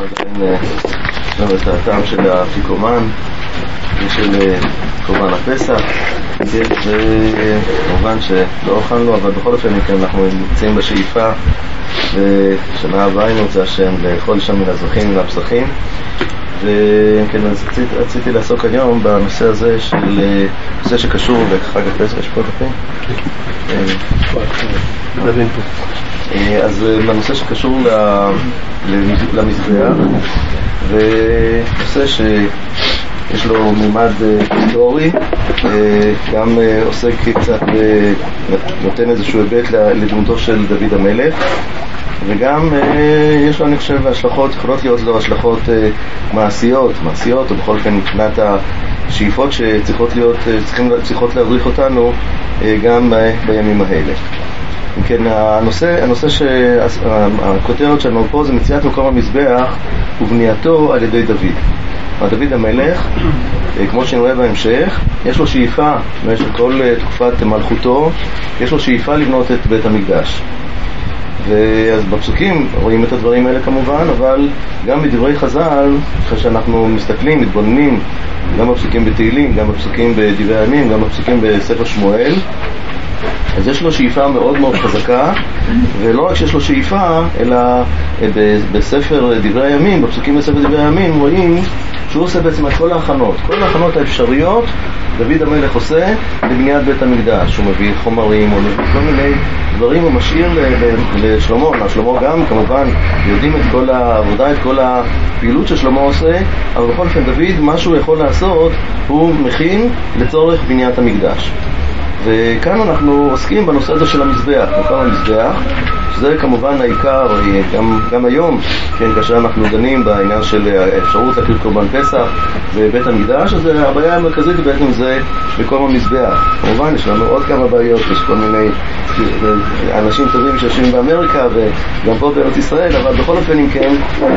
עדיין יש לנו את הטעם של האפיקומן ושל קורבן הפסח, וכמובן שלא אוכלנו, אבל בכל אופן אנחנו נמצאים בשאיפה, ושנה הבאה אני רוצה השם לאכול שם מן הזרחים והפסחים. וכן, אז רציתי לעסוק היום בנושא הזה של נושא שקשור לחג הפסח. יש פה דפים? אז בנושא שקשור למזבח, ונושא שיש לו מימד היסטורי, גם עוסק קצת, נותן איזשהו היבט לדמותו של דוד המלך, וגם יש לו, אני חושב, השלכות, יכולות להיות לו השלכות מעשיות, או בכל אופן מבחינת השאיפות שצריכות להדריך אותנו גם בימים האלה. כן, הנושא שהכותרת שלנו פה זה מציאת מקום המזבח ובנייתו על ידי דוד. דוד המלך, כמו שנראה בהמשך, יש לו שאיפה במשך כל תקופת מלכותו, יש לו שאיפה לבנות את בית המקדש. ואז בפסוקים רואים את הדברים האלה כמובן, אבל גם בדברי חז"ל, כשאנחנו מסתכלים, מתבוננים, גם בפסוקים בתהילים, גם בפסוקים בדברי הימים, גם בפסוקים בספר שמואל, אז יש לו שאיפה מאוד מאוד חזקה, ולא רק שיש לו שאיפה, אלא בספר דברי הימים, בפסוקים בספר דברי הימים, רואים שהוא עושה בעצם את כל ההכנות האפשריות. דוד המלך עושה לבניית בית המקדש, הוא מביא חומרים, הוא מביא כל מיני דברים, הוא משאיר לשלמה. שלמה גם כמובן יודעים את כל העבודה, את כל הפעילות ששלמה עושה, אבל בכל אופן דוד, מה שהוא יכול לעשות, הוא מכין לצורך בניית המקדש. וכאן אנחנו עוסקים בנושא הזה של המזבח, מקום המזבח, שזה כמובן העיקר, גם היום, כן, כאשר אנחנו דנים בעניין של האפשרות להקריב קורבן פסח ובית המקדש, אז הבעיה המרכזית בעצם זה מקום המזבח. כמובן יש לנו עוד כמה בעיות, יש כל מיני אנשים טובים שיושבים באמריקה וגם פה בארץ ישראל, אבל בכל אופן, אם כן,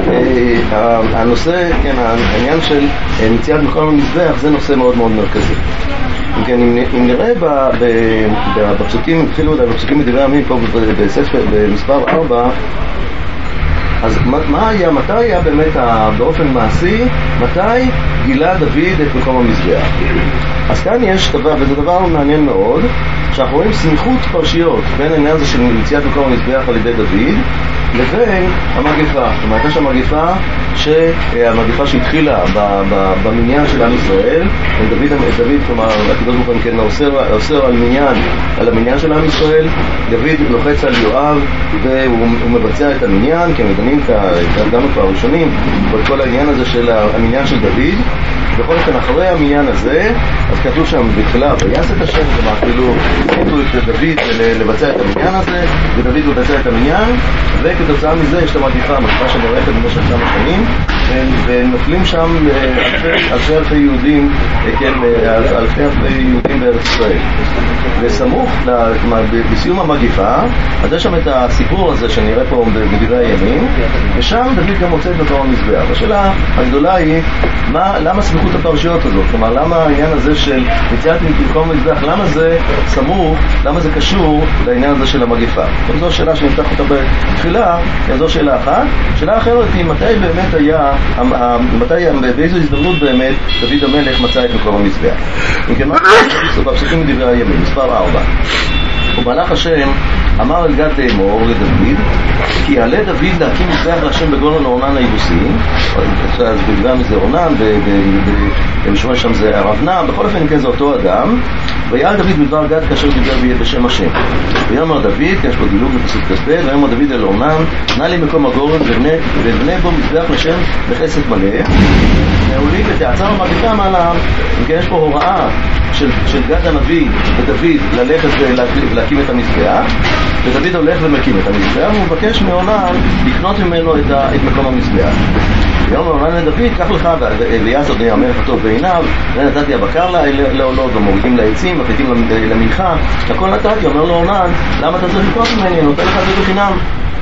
הנושא, כן, העניין של מציאת מקום המזבח זה נושא מאוד מאוד מרכזי. כן, אם נראה בפסוקים, התחילו בפסוקים מדברי הימים פה בספר, במספר 4, אז מתי היה באמת באופן מעשי, מתי גילה דוד את מקום המזבח? אז כאן יש דבר, וזה דבר מעניין מאוד, שאנחנו רואים סמיכות פרשיות בין העניין הזה של מציאת מקום המזבח על ידי דוד לבין המגפה. זאת אומרת, יש המגפה שהתחילה במניין של עם ישראל, דוד, כלומר, הקדוש ברוך הוא כן אוסר על המניין של עם ישראל. דוד לוחץ על יואב והוא מבצע את המניין, כי הם דנים דנו כבר ראשונים בכל העניין הזה של המניין של דוד. בכל אופן, אחרי המניין הזה, אז כתוב שם בתחילה ויעש את השם, כלומר, כאילו נתנו את דוד לבצע את המניין הזה, ודוד מבצע את המניין, וכתוצאה מזה יש את המגפה שמוארכת במשך כמה שנים, ונופלים שם אלפי יהודים, כן, אלפי יהודים בארץ ישראל. וסמוך, בסיום המגפה, אז יש שם את הסיפור הזה שנראה פה בדברי הימים, ושם דוד גם מוצא את מקום המזבח. השאלה הגדולה היא, למה סמיכות הפרשיות הזאת? כלומר, למה העניין הזה של מציאת מקום המזבח, למה זה סמוך, למה זה קשור לעניין הזה של המגפה? זו שאלה שנפתח אותה בתחילה, זו שאלה אחת. שאלה אחרת היא, מתי באמת היה, באיזו הזדמנות באמת דוד המלך מצא את מקום המזבח? אם כן, מה בפסוקים מדברי הימים, מספר 4. ומלאך השם אמר אל גד לאמור לדוד, כי יעלה דוד להקים מזבח להשם בגולן אורנן היבוסי. אז בגלל זה אורנן, במשמע שם זה ארבנה, בכל אופן כן זה אותו אדם. ויעל דוד בדבר גד כאשר דיבר בשם השם. ויאמר דוד, כי יש פה דילוג בפסוק כ"ב, ויאמר דוד אל אורנן, נא לי מקום הגורן ובנה בו מזבח לשם בחסד מלא. נעולים ותעצר המגפה מעליו. אם כן יש פה הוראה של גד הנביא ודוד ללכת ולהקים את המזבח, ודוד הולך ומקים את המזבח, והוא מבקש מאורנן לקנות ממנו את מקום המזבח. ויאמר אורנן לדוד, קח לך ואליעזר בן המלך הטוב בעיניו, ונתתי הבקר לעולות ומורידים לעצים מפליטים למנחה, הכל נתתי. אומר לו אורנן, למה אתה צריך לקנות ממני? אני נותן לך את זה בחינם.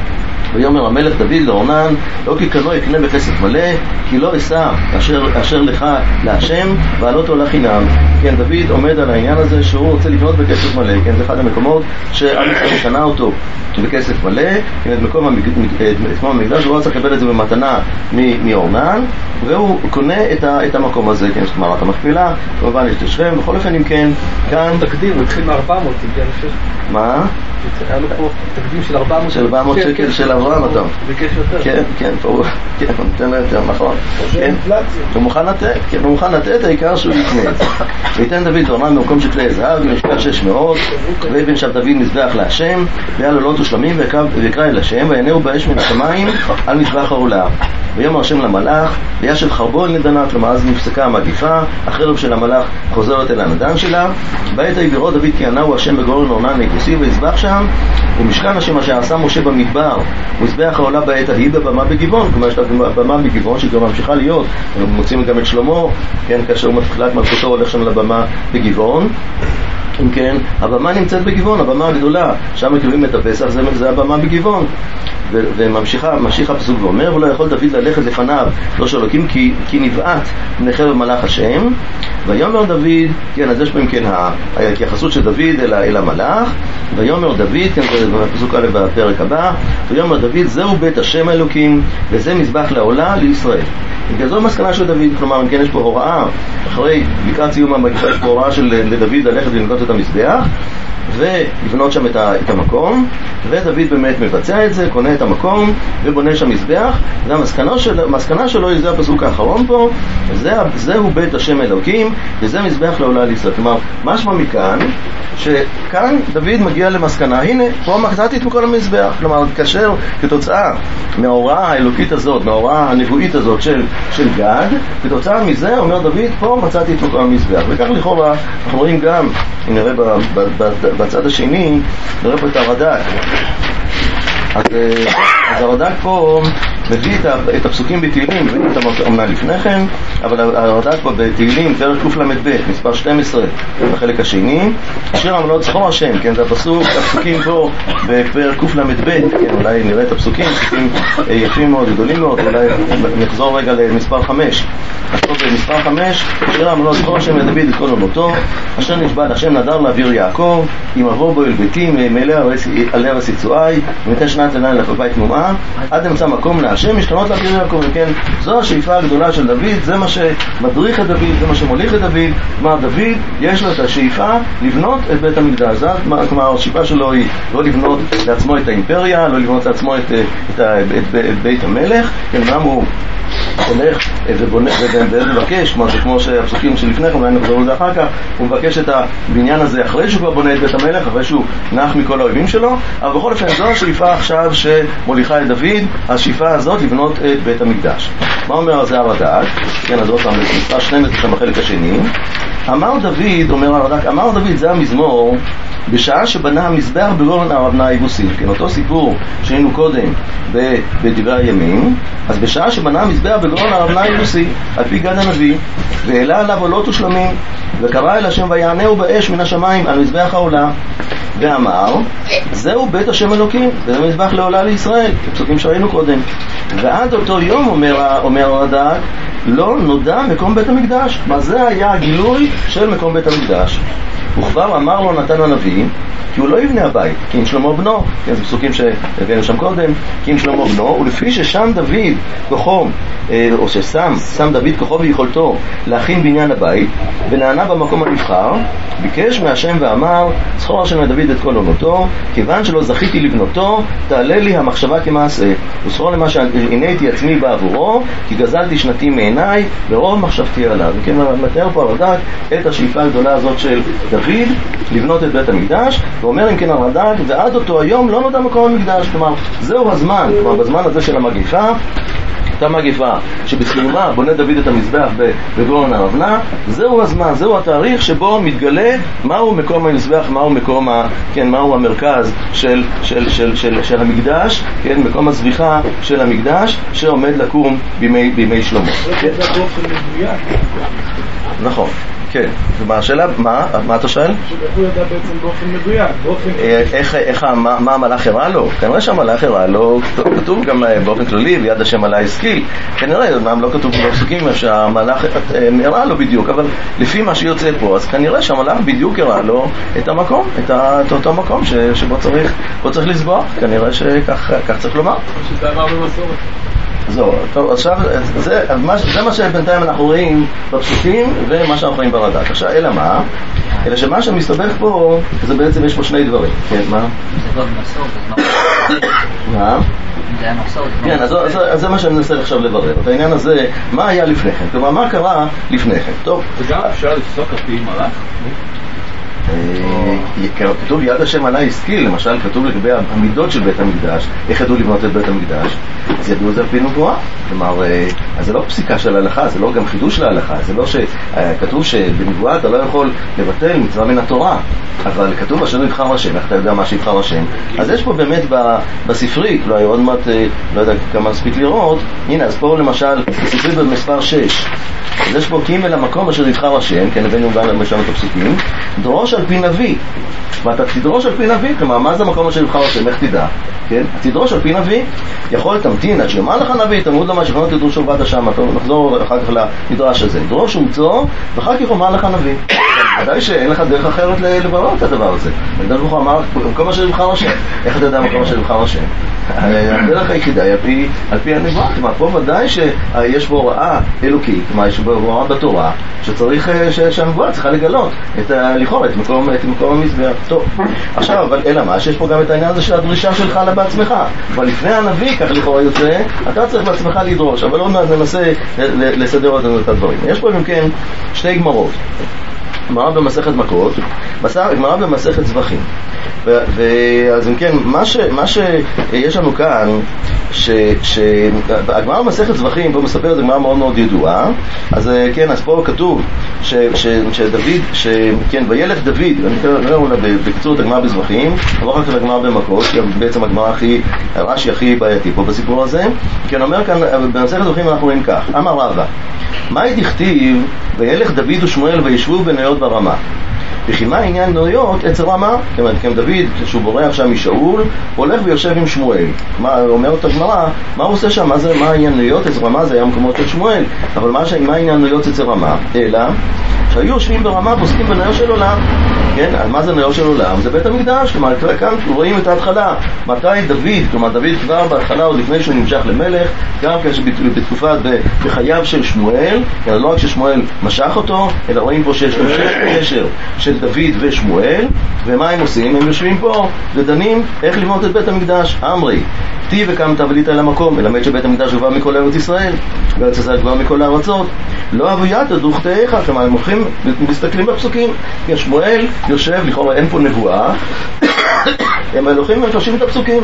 ויאמר המלך דוד לאורנן, לא כי קנו יקנה בכסף מלא, כי לא אשא אשר לך להשם, ועלות עולה חינם. כן, דוד עומד על העניין הזה שהוא רוצה לקנות בכסף מלא, כן, זה אחד המקומות שעם ישראל קנה אותו בכסף מלא, כן, את מקום המקדש, הוא רצה לקבל את זה במתנה מאורנן, והוא קונה את המקום הזה, כן, זאת מערת המכפלה, כמובן יש תשכם, בכל אופן אם כן, כאן... תקדים, הוא התחיל מ-400, הגיע לשש. מה? היה לו פה תקדים של 400 של 400 שקל של אברהם, אתה. ביקש יותר. כן, כן, הוא נותן לו יותר, נכון. הוא מוכן לתת, העיקר שהוא יקנה את זה. ויתן דוד לאורנן במקום של כלי זהב, במשקל 600, ויבן שם דוד מזבח להשם, והיה לו לוט ושלמים, ויקרא אל השם, וינהו באש מן השמיים על מזבח העולה. ויאמר השם למלאך, וישב חרבו אל נדנה, כלומר אז נפסקה המגיפה, החרב של המלאך חוזרת אל הנדן שלה. בעת ההיא בראו דוד כי ענהו השם בגורן אורנן היבוסי, ויזבח שם, ומשכן השם אשר עשה משה במדבר, ומזבח העולה בעת ההיא בבמה בגבעון. כלומר יש לה במה בגבעון שגם ממשיכה להיות, מוצאים גם את שלמה, כן, כאשר הוא מתחילת מלכותו הולך שם לבמה בגבעון. אם כן, הבמה נמצאת בגבעון, הבמה הגדולה, שם מקריבים את הפסח, זה הבמה בגבעון. וממשיך הפסוק ואומר, ולא יכול דוד ללכת לפניו לא של אלוקים, כי נבעט מנחל במלאך השם. ויאמר דוד, כן, אז יש פה כן ההתייחסות של דוד אל המלאך. ויאמר דוד, כן, זה בפסוק א' בפרק הבא, ויאמר דוד, זהו בית השם האלוקים, וזה מזבח לעולה לישראל. זו המסקנה של דוד, כלומר, כן, יש פה הוראה, אחרי לקראת סיום המגיפה, יש פה הוראה של דוד ללכת ולבנות את המזבח, ולבנות שם את המקום, ודוד באמת מבצע את זה, קונה את המקום, ובונה שם מזבח, והמסקנה שלו היא זה הפסוק האחרון פה, זהו בית השם אלוקים, וזה מזבח לעולה לישראל. כלומר, משמע מכאן, שכאן דוד מגיע למסקנה, הנה, פה מצאתי את מקום המזבח. כלומר, כאשר כתוצאה מההוראה האלוקית הזאת, מההוראה הנבואית הזאת של גד, כתוצאה מזה אומר דוד, פה מצאתי את מקום המזבח. וכך לכאורה, אנחנו רואים גם, אם נראה בצד השני, נראה פה את הרד"ק. אז הרד"ק פה מביא את הפסוקים בתהילים, מביא את המנה לפני כן, אבל הרד"ק פה בתהילים, פרק קל"ב, מספר 12, בחלק השני, שיר המעלות זכור השם, כן, זה הפסוקים פה בפרק קל"ב, כן, אולי נראה את הפסוקים, פסוקים יפים מאוד, גדולים מאוד, אולי נחזור רגע למספר 5. אז פה במספר 5, שיר המעלות זכור השם לדוד את כל עונותו, אשר נשבע השם נדר לאוויר יעקב, אם עבור בו אל ביתי, מעלה על ארץ יצואי, וניתן שנת עיניים לחופה את תנועה, עד אמצע מקום להשם משכנות לאוויר יעקב. וכן, זו השאיפה הגדולה של דוד, זה מה שמדריך את דוד, זה מה שמוליך את דוד. כלומר, דוד יש לו את השאיפה לבנות את בית המקדש. כלומר, השאיפה שלו היא לא לבנות לעצמו את האימפריה, לא לבנות לעצמו את בית המלך, כן, גם הוא הולך ומבקש, כמו שהפסוקים שלפני כן, אולי נחזור לזה אחר כך, הוא מבקש את הבניין הזה אחרי שהוא כבר בונה את בית המלך, אחרי שהוא נח מכל האויבים שלו. אבל בכל אופן זו השאיפה עכשיו שמוליכה את דוד, השאיפה הזאת לבנות את בית המקדש. מה אומר על זה הרד"ק? כן, אז עוד פעם, מספר 12 בחלק השני. אמר דוד, אומר הרד"ק, אמר דוד, זה המזמור בשעה שבנה המזבח בגורן ארוונה היבוסי. כן, אותו סיפור שהיינו קודם בדברי הימים. אז בשעה שבנה המזבח בגורן ארוונה היבוסי, על פי גד הנביא, והעלה עליו עולות ושלמים, וקרא אל השם ויענהו באש מן השמיים על מזבח העולה, ואמר, זהו בית השם אלוקים, וזה מזבח לעולה לישראל, כפסוקים שראינו קודם. ועד אותו יום, אומר הרד"ק, לא נודע מקום בית המקדש. מה זה היה הגילוי של מקום בית המקדש? וכבר אמר לו נתן הנביא, כי הוא לא יבנה הבית, כי אם שלמה בנו, כן, זה פסוקים שהבאנו שם קודם, כי אם שלמה בנו, ולפי ששם דוד כוחו, או ששם דוד כוחו ויכולתו להכין בניין הבית, ונענה במקום הנבחר, ביקש מהשם ואמר, זכור השם לדוד את כל עונותו, כיוון שלא זכיתי לבנותו, תעלה לי המחשבה כמעשה, וזכור למה שהנהיתי עצמי בעבורו, כי גזלתי שנתי מעיניי, ורוב מחשבתי עליו. וכן, מתאר פה הרד"ק את השאיפה הגדולה הזאת של דוד לבנות את בית המקדש, ואומר אם כן הרד"ק, ועד אותו היום לא נודע מקום המקדש. כלומר, זהו הזמן, כלומר בזמן הזה של המגיפה, אותה מגיפה שבסיומה בונה דוד את המזבח בגורן ארוונה, זהו הזמן, זהו התאריך שבו מתגלה מהו מקום המזבח, מהו המרכז של המקדש, כן, מקום הזביחה של המקדש שעומד לקום בימי שלמה. זה באופן מדויק. נכון. כן, השאלה, מה אתה שואל? איך הוא ידע בעצם באופן מדויק? מה המלאך הראה לו? כנראה שהמלאך הראה לו, כתוב גם באופן כללי, ביד השם עלה השכיל, כנראה, לא כתוב בפסוקים שהמלאך הראה לו בדיוק, אבל לפי מה שיוצא פה, אז כנראה שהמלאך בדיוק הראה לו את המקום, את אותו מקום שבו צריך לסבוח, כנראה שכך צריך לומר. שזה עבר במסורת. זהו, טוב, עכשיו, זה מה שבינתיים אנחנו רואים בפסוקים ומה שאנחנו רואים ברד"ק. עכשיו, אלא מה? אלא שמה שמסתבך פה, זה בעצם יש פה שני דברים. כן, מה? זה לא במסורת, זה לא... מה? זה היה מסורת. כן, אז זה מה שאני מנסה עכשיו לברר. את העניין הזה, מה היה לפני כן? כלומר, מה קרה לפני כן? טוב. וגם אפשר לפסוק על פי מלאך? כתוב יד השם עלה השכיל, למשל כתוב לגבי המידות של בית המקדש, איך ידעו לבנות את בית המקדש, אז ידעו את זה על פי נבואה. כלומר, אז זה לא פסיקה של ההלכה, זה לא גם חידוש להלכה, זה לא שכתוב שבנבואה אתה לא יכול לבטל מצווה מן התורה, אבל כתוב אשר יבחר השם, איך אתה יודע מה שיבחר השם? אז יש פה באמת בספרי, לא עוד מעט, לא יודע כמה נספיק לראות, הנה, אז פה למשל, בספרי במספר 6, אז יש פה קימל המקום אשר יבחר השם, כן, הבאנו גם משם את הפסוקים, דרוש על פי נביא, ואתה תדרוש על פי נביא, כלומר, מה זה המקום אשר יבחר השם, איך תדע? כן? תדרוש על פי נביא, יכול תמתין עד שיאמר לך נביא, תמוד למה שכנות תדרוש ובאת שם, נחזור אחר כך למדרש הזה, דרוש ומצוא, ואחר כך אומר לך נביא. ודאי שאין לך דרך אחרת לברר את הדבר הזה. הקדוש ברוך הוא אמר, מקום אשר יבחר השם, איך אתה יודע מקום אשר יבחר השם? הדרך היחידה היא על פי הנבואה, כלומר, פה ודאי שיש בו הוראה אלוקית, כלומר, יש בו הוראה בתורה, שצריך, שהנבואה צריכה לגלות לכאורה את מקום המזבח. טוב, עכשיו, אבל אלא מה, שיש פה גם את העניין הזה של הדרישה שלך בעצמך, אבל לפני הנביא, כך לכאורה יוצא, אתה צריך בעצמך לדרוש, אבל עוד מעט ננסה לסדר את הדברים. יש פה אם כן שתי גמרות, גמרא במסכת מכות, גמרא במסכת זבחים. אז אם כן, מה שיש לנו כאן, שהגמרא במסכת זבחים, פה מספר, זה גמרא מאוד מאוד ידועה, אז כן, אז פה כתוב שדוד, כן, וילך דוד, אני נראה אולי בקצור את הגמרא בזבחים, אבל אחר כך הגמרא במכות, כי בעצם הגמרא הרש"י הכי בעייתי פה בסיפור הזה, כן, אומר כאן, במסכת זבחים אנחנו רואים כך, אמר רבא, מה דכתיב וילך דוד ושמואל וישבו בניות ברמה? וכי מה עניין נויות אצל רמה? כלומר, דוד, כשהוא בורח שם משאול, הולך ויושב עם שמואל. מה אומרת הגמרא? מה הוא עושה שם? מה העניין נויות אצל רמה? זה היה מקומות של שמואל. אבל מה העניין נויות אצל רמה? אלא שהיו יושבים ברמה ועוסקים בניות של עולם. כן, אז מה זה ניות של עולם? זה בית המקדש. כלומר, כאן רואים את ההתחלה. מתי דוד, כלומר, דוד כבר בהתחלה, עוד לפני שהוא נמשך למלך, גם בתקופת, בחייו של שמואל, לא רק ששמואל משך אותו, אלא רואים פה שיש קשר של דוד ושמואל, ומה הם עושים? הם יושבים פה ודנים איך לבנות את בית המקדש. אמרי, כתיב וקמת ולית אל המקום, מלמד שבית המקדש גבר מכל ארץ ישראל, וארץ ישראל גבר מכל הארצות. לא אבוית דוכתיך, כלומר הם הולכים ומסתכלים בפסוקים, כי שמואל יושב, לכאורה אין פה נבואה, הם הולכים ומפרשים את הפסוקים,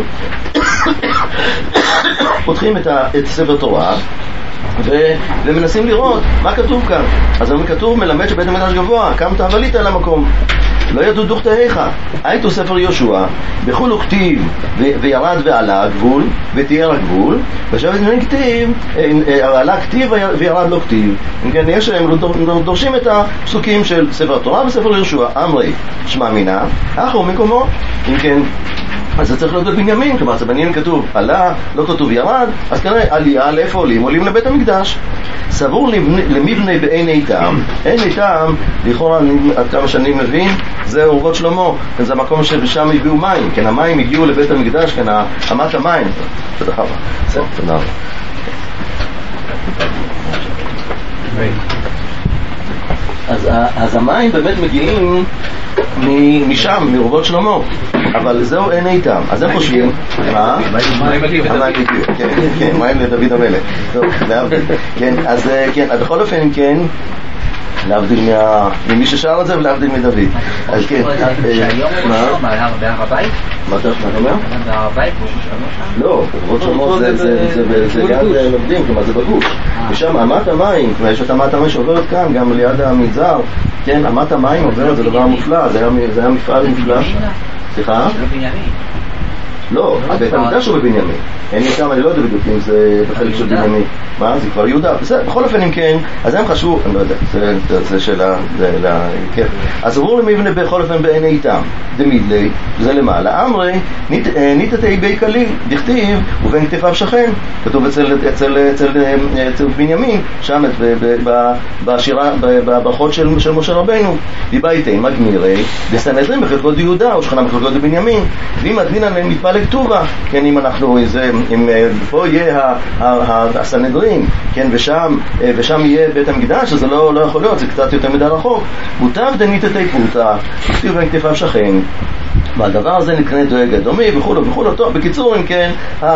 פותחים את ספר תורה ומנסים לראות מה כתוב כאן. אז כתוב מלמד שבית המקדש גבוה, קמת ולית אל המקום. לא ידעו דוכתיך, הייתו ספר יהושע, בחול וכתיב וירד ועלה הגבול ותיאר הגבול, ועכשיו אין כתיב, עלה כתיב וירד לא כתיב. אם כן, הם דורשים את הפסוקים של ספר התורה וספר יהושע. אמרי שמע מינה, אחו מקומו. אם כן, אז זה צריך להיות בבנימין, כלומר, בבנימין כתוב עלה, לא כתוב ירד, אז כנראה עלייה, לאיפה עולים? עולים לבית המקדש. סבור למבנה בעין איתם, עין איתם, לכאורה, עד כמה שאני מבין, זה אורוות שלמה, זה המקום ששם הביאו מים, כן, המים הגיעו לבית המקדש, כן, אמת המים. תודה רבה. בסדר, תודה רבה. אז המים באמת מגיעים משם, מאורוות שלמה, אבל זהו אין איתם. אז הם חושבים, מה? מים הגיעו, כן, מים לדוד המלך. כן, אז כן, בכל אופן, כן, להבדיל ממי ששר את זה ולהבדיל מדוד. אז כן, שהיום הוא לא בהר הבית? מה אתה אומר? בהר הבית הוא שם? לא, אורוות שלמה זה ליד מבדים, כלומר זה בגוש. ושם אמת המים, יש את אמת המים שעוברת כאן, גם ליד המנזר, כן, אמת המים עוברת, זה דבר מופלא, זה היה מפעל מופלא. סליחה? לא, בית המקדש הוא בבנימין. אין לי כמה, אני לא יודע בדיוק אם זה בחלק של בנימין. מה? זה כבר יהודה. בסדר, בכל אופן אם כן, אז הם חשבו, אני לא יודע, זה שאלה, כן. אז עבור למבנה בכל אופן בעיני איתם, דמידלי, זה למעלה. אמרי, ניתתי בי כליל, דכתיב, ובין כתפיו שכן. כתוב אצל בנימין, שם בשירה, בברכות של משה רבנו, דיבייתי מגמירי, בסנהדרין בחלקות יהודה, או שכנה בחלקות בנימין, ואם הדין עליהם מתפלג טובה, כן, אם אנחנו, אם פה יהיה הסנהדרין, כן, ושם יהיה בית המקדש, אז זה לא יכול להיות, זה קצת יותר מדי רחוק. מוטב דניתתי פורתא, כתיב בין כתפיו שכן, והדבר הזה נקרא דואג אדומי וכו'. טוב, בקיצור, אם כן,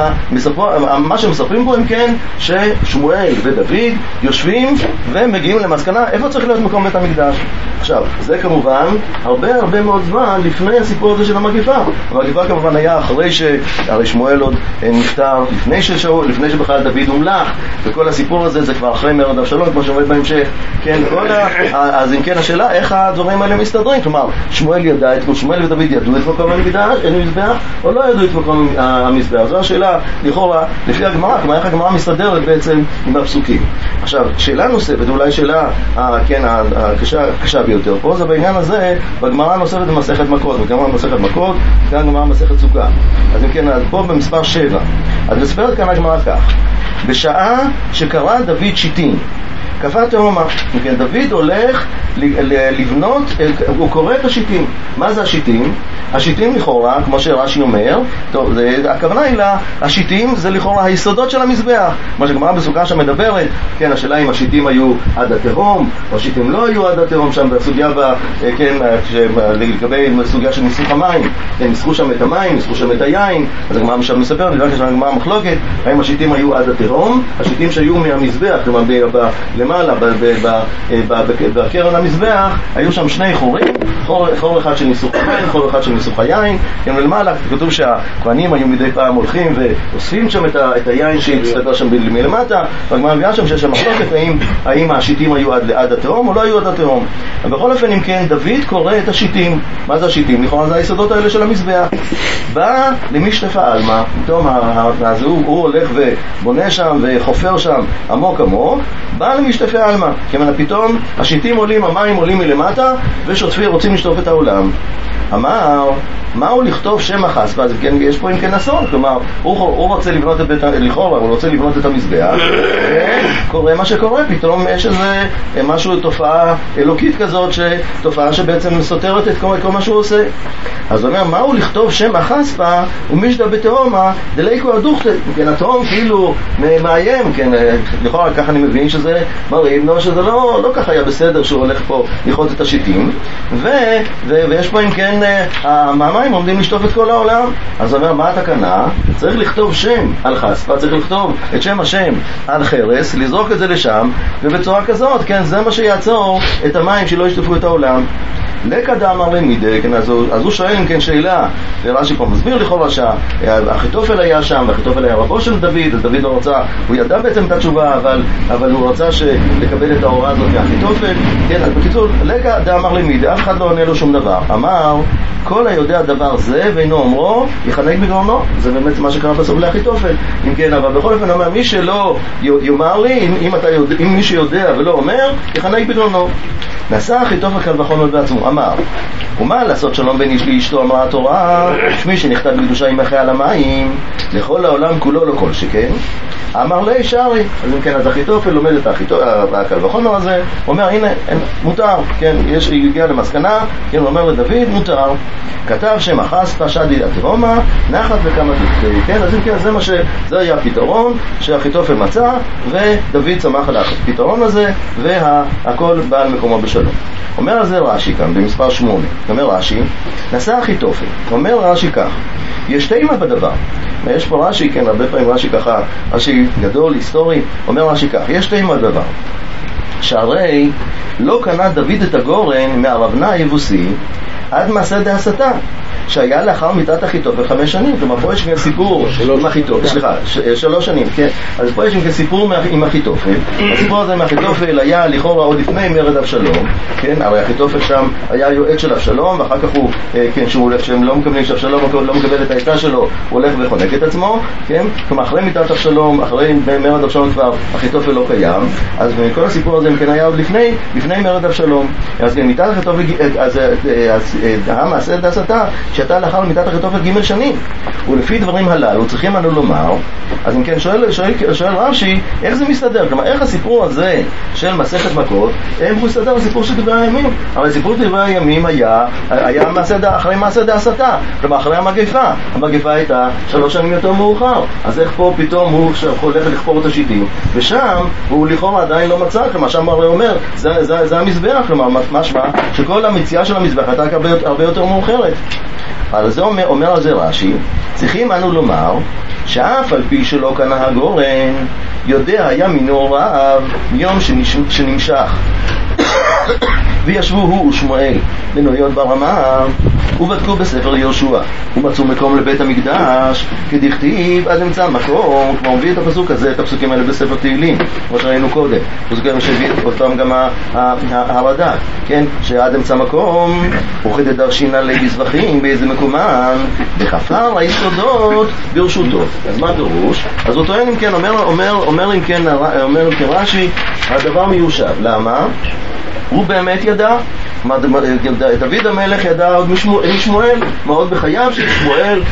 מה שמספרים פה, אם כן, ששמואל ודוד יושבים ומגיעים למסקנה איפה צריך להיות מקום בית המקדש. עכשיו, זה כמובן הרבה מאוד זמן לפני הסיפור הזה של המגיפה. המגיפה כמובן היה אחרי הרי שמואל עוד נפטר, לפני שבכלל דוד הומלך, וכל הסיפור הזה זה כבר אחרי מרד אבשלום, כמו שאומר בהמשך. כן, אז אם כן, השאלה איך הדברים האלה מסתדרים, כלומר, שמואל ודוד ידעו את מקום המזבח או לא ידעו את מקום המזבח. זו השאלה לכאורה לפי הגמרא, כלומר איך הגמרא מסתדרת בעצם עם הפסוקים. עכשיו, שאלה נוספת, אולי שאלה הקשה ביותר פה, זה בעניין הזה בגמרא נוספת במסכת מכות, בגמרא מסכת מכות, כאן גמרא מסכת סוכה. אז אם כן, פה במספר 7, אז מספרת כאן הגמרא כך: בשעה שקרא דוד שיטין קפא תהומה. כן, דוד הולך לבנות, הוא קורא את השיטים. מה זה השיטים? השיטים לכאורה, כמו שרש"י אומר, טוב, הכוונה היא השיטים זה לכאורה היסודות של המזבח. מה שגמרא בסוכה שם מדברת, כן, השאלה אם השיטים היו עד התהום, או השיטים לא היו עד התהום, שם בסוגיה, כן, לגבי סוגיה של ניסוך המים, כן, ניסחו שם את המים, ניסחו שם את היין, אז הגמרא שם מספר, נראה כשם הגמרא מחלוקת, האם השיטים היו עד התהום, השיטים שהיו מהמזבח, כלומר, למעלה, בקרן המזבח, היו שם שני חורים, חור אחד של ניסוך המים, חור אחד של ניסוך היין, כן, ולמעלה כתוב שהכהנים היו מדי פעם הולכים ואוספים שם את היין שהצטבר שם מלמטה, והגמרא מביאה שם שיש שם מחלוקת האם השיטים היו עד התהום או לא היו עד התהום. בכל אופן, אם כן, דוד קורא את השיטים. מה זה השיטים? לכאורה זה היסודות האלה של המזבח. בא למשתפא עלמא, פתאום הוא הולך ובונה שם וחופר שם עמוק, בא למשתפא עלמא, כמובן פתאום השיטים עולים, המים עולים מלמטה ושוטפים, רוצים לשטוף את העולם. אמר, מהו לכתוב שם החספה? אז כן, יש פה אם כן אסון, כלומר, הוא רוצה לבנות את בית, לכאורה, הוא רוצה לבנות את המזבח, וקורה מה שקורה, פתאום יש איזה משהו, תופעה אלוקית כזאת, תופעה שבעצם סותרת את כל מה שהוא עושה. אז הוא אומר, מהו לכתוב שם החספה, ומשדה בתהומה, דליקו הדוכת, כן, התהום כאילו מאיים, כן, לכאורה, ככה אני מבין שזה מראים, שזה לא ככה היה בסדר שהוא הולך פה לכרות את השיטים, ויש פה אם כן, המים עומדים לשטוף את כל העולם. אז הוא אומר, מה התקנה? צריך לכתוב שם על חספה, צריך לכתוב את שם השם על חרס, לזרוק את זה לשם, ובצורה כזאת, כן, זה מה שיעצור את המים שלא ישטפו את העולם. לקדה אמר למידה, כן, אז הוא שואל אם כן שאלה, ורש"י פה מסביר לכאורה שהאחיתופל היה שם, והאחיתופל היה רבו של דוד, אז דוד לא רצה, הוא ידע בעצם את התשובה, אבל הוא רצה לקבל את ההוראה הזאת מהאחיתופל. כן, אז בקיצור, לקדה אמר למידה, אף אחד לא עונה לו שום דבר. אמר, כל היודע דבר זה ואינו אומרו יחנק בגאונו. זה באמת מה שקרה בסוף לאחיתופל. אם כן, אבל בכל אופן אומר, מי שלא יאמר לי, אם מי שיודע ולא אומר, יחנק בגאונו. נעשה אחיתופל קל וחומר בעצמו, אמר, ומה לעשות שלום בין איש לאשתו? אמרה התורה, שמי שנכתב בקדושה ימחה על המים, לכל העולם כולו לא כל שכן. אמר לי שרי. אז אם כן, אז אחיתופל לומד את הקל וחומר הזה, אומר, הנה, מותר, כן, הגיע למסקנה, כן, הוא אומר לדוד, מותר. כתב שם החספה שדי התהומה, נחת וכמה דקתי. כן, אז אם כן, זה היה הפתרון שאחיתופל מצא, ודוד צמח על הפתרון הזה, והכל בא על מקומו בשלום. אומר על זה רש"י כאן, במספר 8. אומר רש"י, נשא אחיתופל. אומר רש"י כך, יש תימה בדבר. יש פה רש"י, כן, הרבה פעמים רש"י ככה, רש"י גדול, היסטורי, אומר רש"י כך, יש תימה בדבר. שהרי לא קנה דוד את הגורן מהרבנה היבוסי עד מעשה דהסתה, שהיה לאחר מיתת אחיתופל 5 שנים. כלומר, פה יש סיפור עם אחיתופל, 3 שנים, כן? אז פה יש סיפור עם אחיתופל. הסיפור הזה עם אחיתופל היה לכאורה עוד לפני מרד אבשלום, כן? הרי אחיתופל שם היה יועץ של אבשלום, ואחר כך הוא, כן, שהם לא מקבלים, שאבשלום לא מקבל את העצה שלו, הוא הולך וחונק את עצמו, כן? כלומר, אחרי מיתת אבשלום, אחרי מרד אבשלום כבר אחיתופל לא קיים, אז כל הסיפור הזה כן היה עוד לפני מרד אבשלום. אז מיתת אחיתופל, אז המעשה דעשתה שאתה לאחר מיתת אחיתופל ג' שנים, ולפי דברים הללו צריכים אנו לומר. אז אם כן שואל רש"י, איך זה מסתדר? כלומר, איך הסיפור הזה של מסכת מכות, איך הוא מסתדר לסיפור של דברי הימים? אבל סיפור של דברי הימים היה אחרי מעשה דעשתה, כלומר אחרי המגפה הייתה 3 שנים יותר מאוחר. אז איך פה פתאום הוא הולך לחפור את השיטים, ושם הוא לכאורה עדיין לא מצא, כלומר שם הרי אומר, זה המזבח, כלומר משמע שכל המציאה של המזבח הייתה הרבה יותר מאוחרת. על זה אומר על זה רש"י, צריכים אנו לומר שאף על פי שלא קנה הגורן, יודע היה מינו רעב מיום שנמשך. וישבו הוא ושמואל בנויות ברמה, ובדקו בספר יהושע, ומצאו מקום לבית המקדש, כדכתיב עד אמצע מקום. כמו מביא את הפסוק הזה, את הפסוקים האלה בספר תהילים, כמו שראינו קודם, פסוקים שהביא אותם גם הרד"ק, כן? שעד אמצע מקום, וכדי דרשינה לבזבחים באיזה מקומן, וחפר היסודות ברשותו. אז מה פירוש? אז הוא טוען אם כן, אומר אם כן רש"י, הדבר מיושב. למה? הוא באמת ידע, דוד המלך ידע עוד משמואל, מאוד בחייו של שמואל.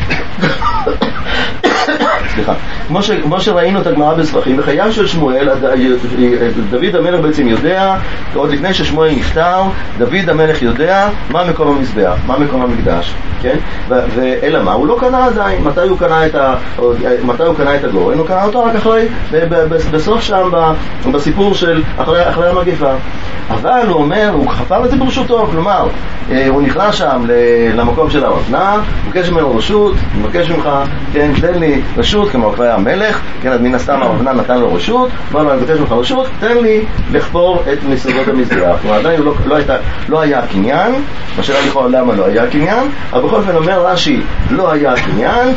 סליחה, כמו שראינו את הגמרא בספחים, בחייו של שמואל, דוד המלך בעצם יודע, עוד לפני ששמואל נפטר, דוד המלך יודע מה מקום המזבח, מה מקום המקדש, כן? ואלא מה, הוא לא קנה עדיין. מתי הוא קנה את הגורן? הוא קנה אותו רק אחרי, בסוף שם, בסיפור של אחרי המגפה. אבל הוא אומר, הוא חפר את זה ברשותו, כלומר, הוא נכנס שם למקום של הרבנה, הוא מבקש ממנו רשות, הוא מבקש ממך, כן, תן לי רשות, כמו כבר המלך, כן, אז מן הסתם הרבנה נתן לו רשות, בוא לו, אני מבקש ממך רשות, תן לי לחפור את מסודות המזבח. כלומר, עדיין לא היה קניין, השאלה לכאורה למה לא היה קניין, אבל בכל אופן אומר רש"י, לא היה קניין,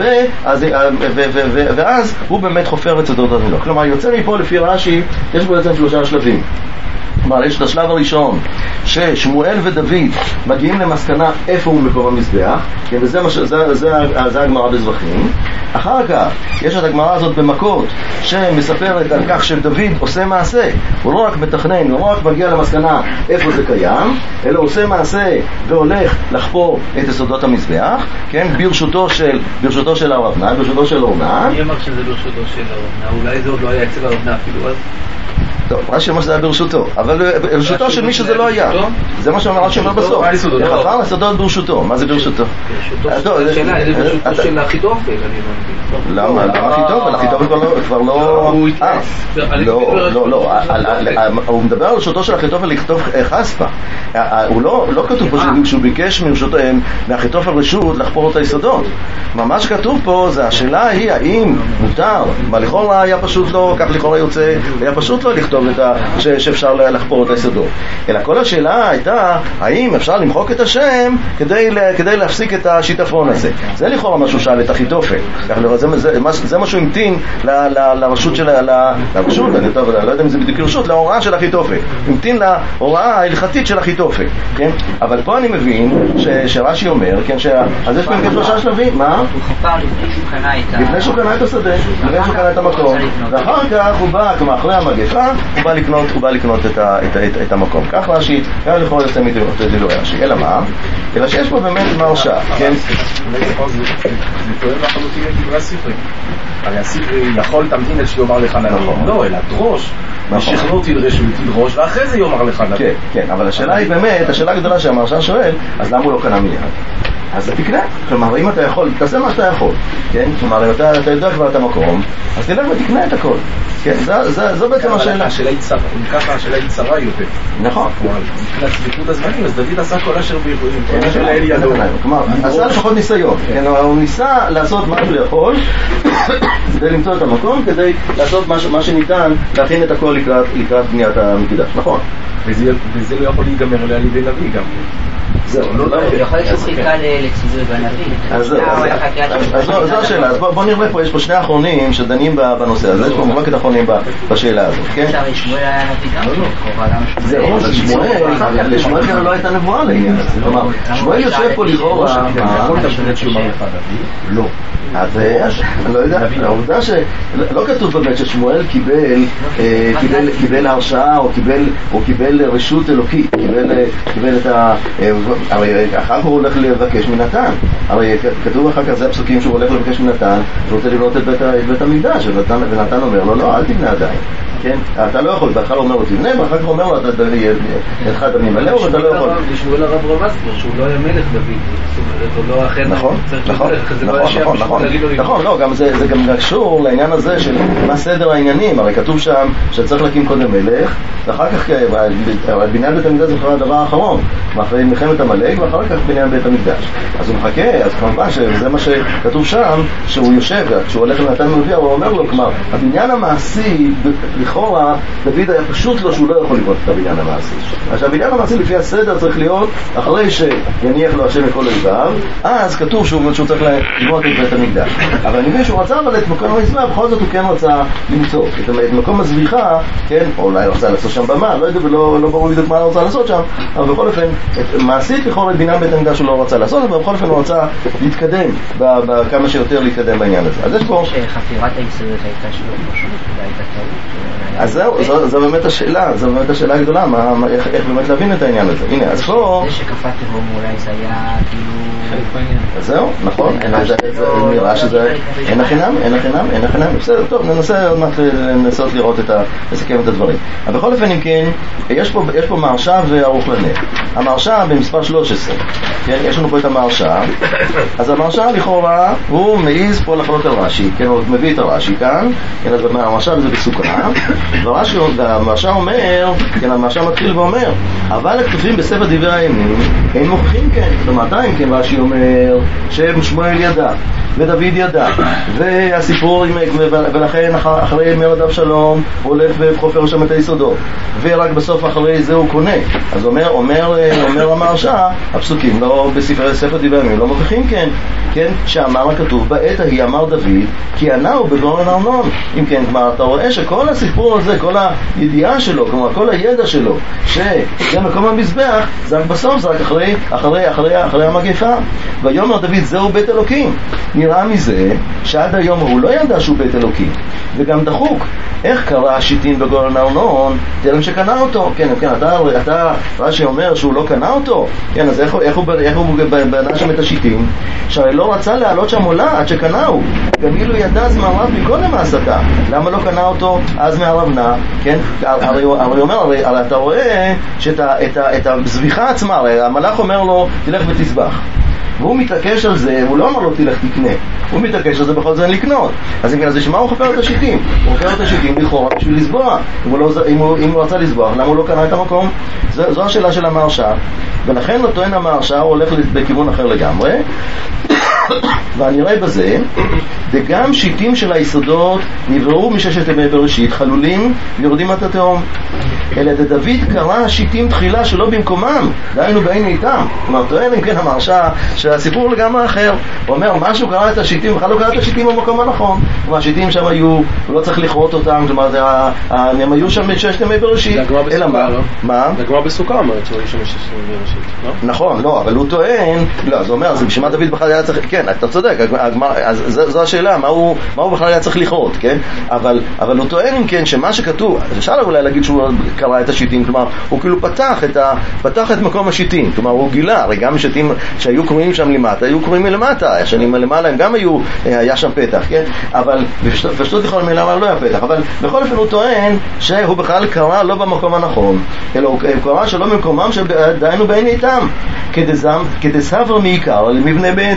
ואז הוא באמת חופר את סודות המזבח. כלומר, יוצא מפה לפי רש"י, יש בו בעצם 3 שלבים. כלומר, יש את השלב הראשון ששמואל ודוד מגיעים למסקנה איפה הוא מקום המזבח, כן, וזה הגמרא בזבחים. אחר כך יש את הגמרא הזאת במכות שמספרת על כך שדוד עושה מעשה, הוא לא רק מתכנן, הוא לא רק מגיע למסקנה איפה זה קיים, אלא עושה מעשה והולך לחפור את יסודות המזבח, כן, ברשותו של הרבנה, ברשותו של אורנה. מי אמר שזה ברשותו של הרבנה? אולי זה עוד לא היה אצל הרבנה אפילו אז? טוב, רש"י אומר שזה היה ברשותו, אבל ברשותו של מי שזה לא היה. זה מה שאומר רש"י אומר בסוף. חפר לסודות ברשותו. מה זה ברשותו? השאלה, זה ברשותו של אחיתופל. למה? אחיתופל? אחיתופל כבר לא... לא. הוא מדבר על ברשותו של אחיתופל לכתוב חספה. הוא לא כתוב פה שהוא ביקש מאחיתופל רשות לחפור את היסודות. מה שכתוב פה זה השאלה היא האם מותר, מה לכאורה היה פשוט לא, כך לכאורה יוצא, היה פשוט לא לכתוב שאפשר לחפור את היסודות. אלא כל השאלה הייתה האם אפשר למחוק את השם כדי להפסיק את השיטפון הזה. זה לכאורה מה שהוא שאל את אחיתופל. זה מה שהוא המתין לרשות של לרשות, אני לא יודע אם זה בדיוק רשות, להוראה של אחיתופל. המתין להוראה ההלכתית של אחיתופל, כן? אבל פה אני מבין שרש"י אומר, כן, אז יש פה 3 שלבים. מה? הוא חפר לפני שהוא קנה את השדה, לפני שהוא קנה את המקום, ואחר כך הוא בא, כמו אחרי המגפה, הוא בא לקנות את המקום. כך רש"י, גם לכל יוצא מדברי רש"י. אלא מה? אלא שיש פה באמת מרשה, כן? זה טוען לחלוטין לדברי הספרי. הרי הספרי יכול תמתין את שיאמר לך לנכון. לא, אלא דרוש. משכנו תדרוש, ואחרי זה יאמר לך לנכון. כן, אבל השאלה היא באמת, השאלה הגדולה שהמרשה שואל, אז למה הוא לא קנה מיד? אז תקנה, כלומר, אם אתה יכול, תעשה מה שאתה יכול, כן? כלומר, אם אתה יודע כבר את המקום, אז תלך ותקנה את הכל, כן? זו בעצם השאלה. השאלה היא צרה, אם ככה השאלה היא צרה יותר. נכון. כלומר, מבחינת סביבות הזמנים, אז דוד עשה כל אשר ביכולים, כל אשר לאל ידו. כלומר, עשה לפחות ניסיון, הוא ניסה לעשות מה שהוא יכול, כדי למצוא את המקום, כדי לעשות מה שניתן, להכין את הכל לקראת בניית המקדש, נכון? וזה לא יכול להיגמר על ידי נביא גם. יכול להיות שהוא חיכה לציווי בנביא. אז זו השאלה. אז בוא נראה פה, יש פה שני אחרונים שדנים בנושא הזה, יש פה ממקד אחרונים בשאלה הזאת, כן? אפשר לשמואל היה נביא גם לכאורה, למה זהו, לשמואל גם לא הייתה נבואה לעניין הזה. כלומר, שמואל יושב פה לכאורה... יכול להיות שיאמר לך נביא? לא. אז אני לא יודע, העובדה שלא כתוב באמת ששמואל קיבל הרשאה או קיבל רשות אלוקית, קיבל את ה... הרי אחר כך הוא הולך לבקש מנתן, הרי כתוב אחר כך זה הפסוקים שהוא הולך לבקש מנתן, הוא רוצה לבנות את בית המקדש, ונתן אומר לו, לא, אל תבנה עדיין, כן? אתה לא יכול, בהתחלה אומר לו תבנה, ואחר כך אומר לו, אתה אחד תבנים עליו, ואתה לא יכול. לשמואל הרב רמז כבר, שהוא לא היה מלך דוד, זאת אומרת, הוא לא אחר נכון, לא, זה גם קשור לעניין הזה של מה סדר העניינים, הרי כתוב שם שצריך להקים קודם מלך, ואחר כך בניין בית המקדש זה כבר הדבר האחרון, אחרי מלחמת עמלק ואחר כך בניין בית המקדש. אז הוא מחכה, אז כמובן שזה מה שכתוב שם, שהוא יושב, כשהוא הולך לנתן הנביא, הוא אומר לו, כלומר, הבניין המעשי, לכאורה, דוד היה פשוט לו שהוא לא יכול לבנות את הבניין המעשי. עכשיו, הבניין המעשי לפי הסדר צריך להיות, אחרי שיניח לו השם מכל אויביו, אז כתוב שהוא צריך לבנות את בית המקדש. אבל אני מבין שהוא רצה אבל את מקום המזבח, בכל זאת הוא כן רצה למצוא את מקום הזביחה, כן, או אולי רצה לעשות שם במה, לא יודע, לא ברור בדיוק מה הוא רצה לעשות שם, אבל בכל אופן, מעשית לכאורה את בניין בית המקדש הוא לא רצה לעשות, אבל בכל אופן הוא רצה להתקדם, כמה שיותר להתקדם בעניין הזה. אז יש פה... שחפירת היסודות הייתה שלו פשוט, הייתה טעות. אז זו באמת השאלה הגדולה, איך באמת להבין את העניין הזה. הנה, אז פה... זה שקפת תהום אולי זה היה כאילו... אז זהו, נכון, נראה שזה... אין החינם, בסדר, טוב, ננסה עוד מעט לנסות לראות לסכם את הדברים. אבל בכל אופן, אם כן, יש פה מרשה וערוך לנר. המרשה במספר 13, כן, יש לנו פה את המרשה, אז המרשה לכאורה, הוא מעיז פה לחלות על רש"י, כן, הוא מביא את הרש"י כאן, כן, אז המרשה זה בסוכרה, והמרשה אומר, כן, המרשה מתחיל ואומר, אבל הכתובים בספר דברי הימים, הם מוכיחים כן, ומתי כן רש"י אומר, ששמואל ידע, ודוד ידע, והסיפור ולכן אחרי מרד אבשלום הוא הולך וחופר שם את היסודות, ורק בסוף אחרי זה הוא קונה. אז אומר המרשה, הפסוקים לא בספר דברי הימים לא מוכיחים כן, שאמר הכתוב בעת ההיא אמר דוד כי ענהו בגורן ארנון. אם כן, כלומר אתה רואה שכל הסיפור הזה, כל הידיעה שלו, כלומר כל הידע שלו שזה מקום המזבח, זה בסוף זה רק אחרי המגפה. ויאמר דוד זהו בית אלוקים. נראה מזה שעד היום הוא לא ידע שהוא בית אלוקים, וגם דחוק איך קרא השיטין בגורן ארנון תרם שקנה אותו. כן, אתה רש"י אומר שהוא לא קנה אותו, כן, אז איך הוא בנה שם את השיטין, שהרי לא רצה להעלות שם עולה עד שקנהו, גם אילו ידע זמן רב מקודם ההסתה, למה לא קנה אותו אז מהרבנה, כן, הרי אתה רואה שאת הזביחה עצמה, הרי המלאך אומר לו תלך ותזבח, והוא מתעקש על זה, הוא לא אמר לו תלך תקנה, הוא מתעקש על זה בכל זאת לקנות. אז אם כן, אז לשמה הוא חפר את השיטים? הוא חפר את השיטים לכאורה בשביל לסבוע. אם הוא רצה לסבוע, למה הוא לא קנה את המקום? זו השאלה של המרשה, ולכן לא טוען המרשה, הוא הולך בכיוון אחר לגמרי. ואני רואה בזה, וגם שיטים של היסודות נבראו מששת ימי בראשית, חלולים ויורדים עד התהום. אלא דוד קרא השיטים תחילה שלא במקומם, דהיינו בעין איתם. כלומר, טוען אם כן המרשה שהסיפור לגמרי אחר. הוא אומר, משהו קרא את השיטים, בכלל לא קרא את השיטים במקום הנכון. כלומר, השיטים שם היו, הוא לא צריך לכרות אותם, כלומר, הם היו שם ששת ימי בראשית. אלא מה? זה כבר בסוכה, אומרת שהוא היו שם ששת ימי בראשית, לא? נכון, לא, אבל הוא טוען, לא, זה אומר, זה בשביל מה דוד בכלל היה צריך, כן, אתה צודק, אז זו השאלה, מה הוא בכלל היה צריך לכרות, כן? אבל הוא טוען אם כן, שמה שכתוב, אפשר אולי להגיד שהוא קרא את השיטים, כלומר, הוא כאילו פתח את מקום השיטים, כלומר, הוא גילה, הרי גם שיטים שהיו קרויים שם למטה, היו קרויים מלמטה, השנים למעלה הם גם היה שם פתח, כן? אבל, ופשוט יכול מלמעלה לא היה פתח, אבל בכל אופן הוא טוען שהוא בכלל קרא לא במקום הנכון, אלא הוא קרא שלא במקומם שדיינו בעין איתם, כדסבר מעיקר למבנה בעין איתם. ראינו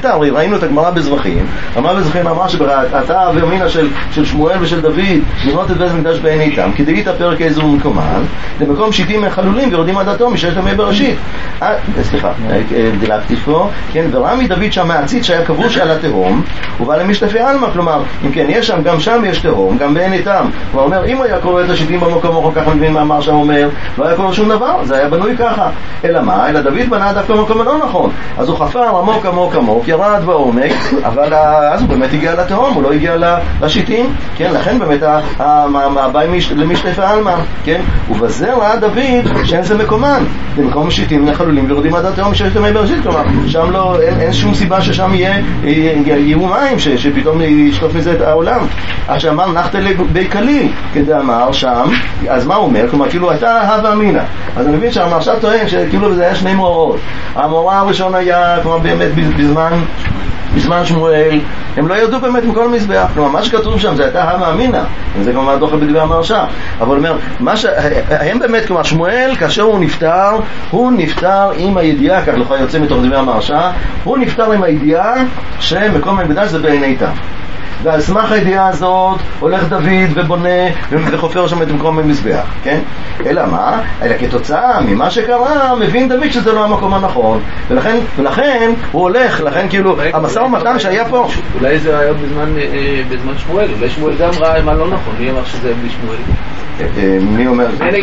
ראינו את הגמרא בזרחים. הגמרא בזרחים אמרה שאתה וימינה של שמואל ושל דוד לבנות את בית המקדש בעין איתם, כדאית פרק איזו מקומן, למקום שיטים חלולים ויורדים עד התהום מששת ימי בראשית. סליחה, דילגתי פה, כן, וראה מדוד שם העציץ שהיה כבוש על התהום, ובא למשתפי עלמא, כלומר, אם כן, יש שם, גם שם יש תהום, גם בעין איתם. הוא אומר, אם היה קורא את השיטים במקום, ככה מבין מה אמר שם אומר, לא היה קורא שום דבר, זה היה בנוי ככה. אלא מה? אלא דוד בנה דווקא במקום הלא נכון. אז הוא חפר עמוק עמוק עמוק, ירד בעומק, אבל אז הוא באמת הגיע לתהום, הוא לא הגיע לשיטים, כן, לכן באמת הבא למשתפי עלמא, כן, ובזה ראה דוד שאין זה מקומן, זה מקום שיטים חלולים ויורדים עד התהום מששת ימי בראשית, כלומר, שם לא, אין שום סיבה ששם יהיו מים, שפתאום ישטוף מזה את העולם. עד שאמר נחתה בי כליל, כדי אמר שם, אז מה הוא אומר? כלומר, כאילו הייתה הווה אמינה. אז אני מבין שהמרש"ל טוען שכאילו זה היה שני מאורעות. המאורע הראשון היה, כלומר, באמת בזמן שמואל, הם לא ירדו באמת מכל המזבח. כלומר, מה שכתוב שם זה הייתה הווה אמינה, וזה כלומר דוחה בדברי המרש"ל. אבל הוא אומר, הם באמת, כלומר, שמואל, כאשר הוא נפטר עם הידיעה, כך לכאורה יוצא מתוך דברי המרש"ל, הוא נפטר עם הידיעה שמקום המקדש זה בעין איתם. ועל סמך הידיעה הזאת הולך דוד ובונה וחופר שם את מקום המזבח, כן? אלא מה? אלא כתוצאה ממה שקרה מבין דוד שזה לא המקום הנכון, ולכן הוא הולך, לכן כאילו המשא ומתן שהיה פה, אולי זה היה בזמן שמואל, אולי שמואל גם ראה מה לא נכון, מי אמר שזה בלי שמואל? מי אומר?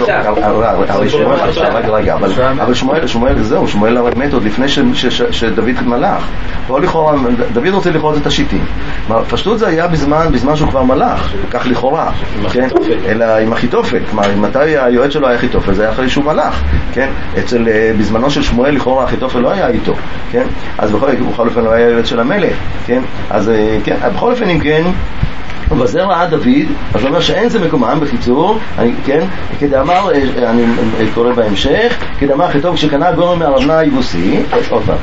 רגע, אבל שמואל זהו, שמואל מת עוד לפני שדוד מלך. דוד רוצה לכרות את השיטים. פשטות זה היה בזמן שהוא כבר מלך, כך לכאורה, כן? אלא עם אחיתופל, כלומר, מתי היועץ שלו היה אחיתופל? זה היה אחרי שהוא מלך, כן? בזמנו של שמואל לכאורה אחיתופל לא היה איתו, כן? אז בכל אופן לא היה יועץ של המלך, כן? אז כן, בכל אופן אם כן, וזה ראה דוד, אז הוא אומר שאין זה מקומם, בקיצור, כן, כדאמר, אני קורא בהמשך, כדאמר חיטוב כשקנה גורם מהרבנה היבוסי, עוד פעם,